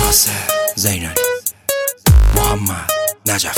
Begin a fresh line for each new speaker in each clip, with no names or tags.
ناصر زینالی، محمد نجفی.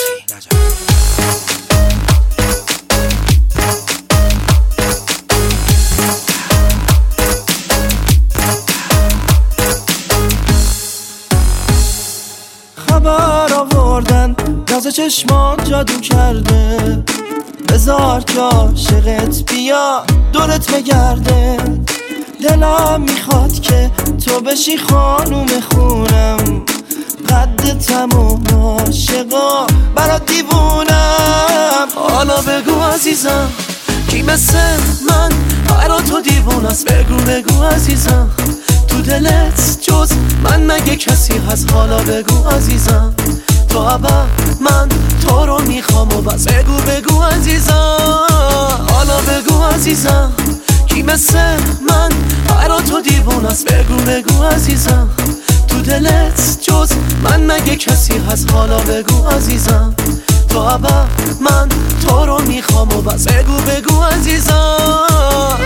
خبر آوردن ناز چشمان جادو کرده، بذار که عاشقت بیا دورت بگرده. دلم میخواد که تو بشی خانوم خونم، قدتم و عاشقا برات دیوونم. حالا بگو عزیزم کی مثل من برا تو دیوونست؟ بگو عزیزم تو دلت جز من مگه کسی هست؟ حالا بگو عزیزم تو ابد من تو رو میخوام و بس. بگو عزیزم، حالا بگو عزیزم کی مثل من برا تو دیوونست؟ بگو عزیزم تو دلت جز من مگه کسی هست؟ حالا بگو عزیزم تو ابد من تو رو میخوام و بس. بگو عزیزم.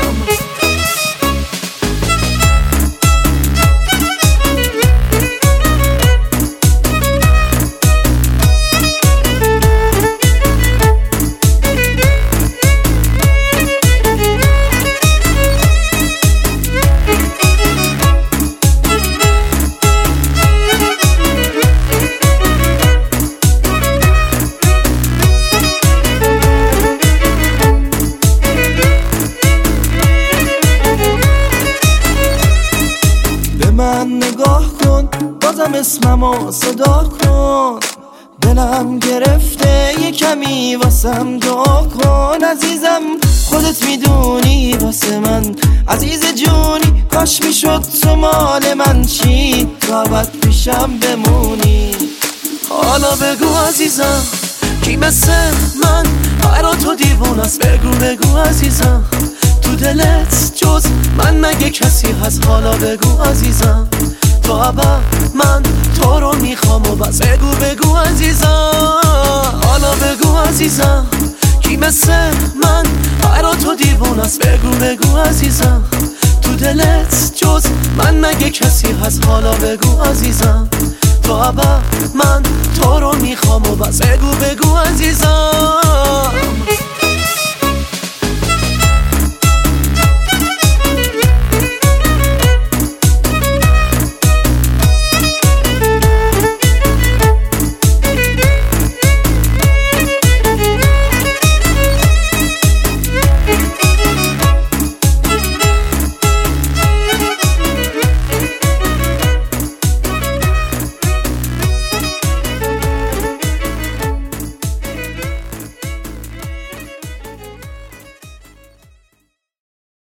من نگاه کن بازم اسممو صدا کن، دلم گرفته یه کمی واسم دعا کن. عزیزم خودت میدونی واسه من عزیز جونی، کاش میشد تو مال من چی تو ابد پیشم بمونی. حالا بگو عزیزم کی مثل من برا تو دیوونست؟ بگو عزیزم تو دلت جز من مگه کسی هست؟ حالا بگو عزیزم تو ابد من تو رو میخوام و بس. بگو عزیزم، حالا بگو عزیزم کی مثل من برا تو دیوونست؟ بگو عزیزم تو دلت جز من مگه کسی هست؟ حالا بگو عزیزم تو ابد من تو رو میخوام و بس. بگو عزیزم.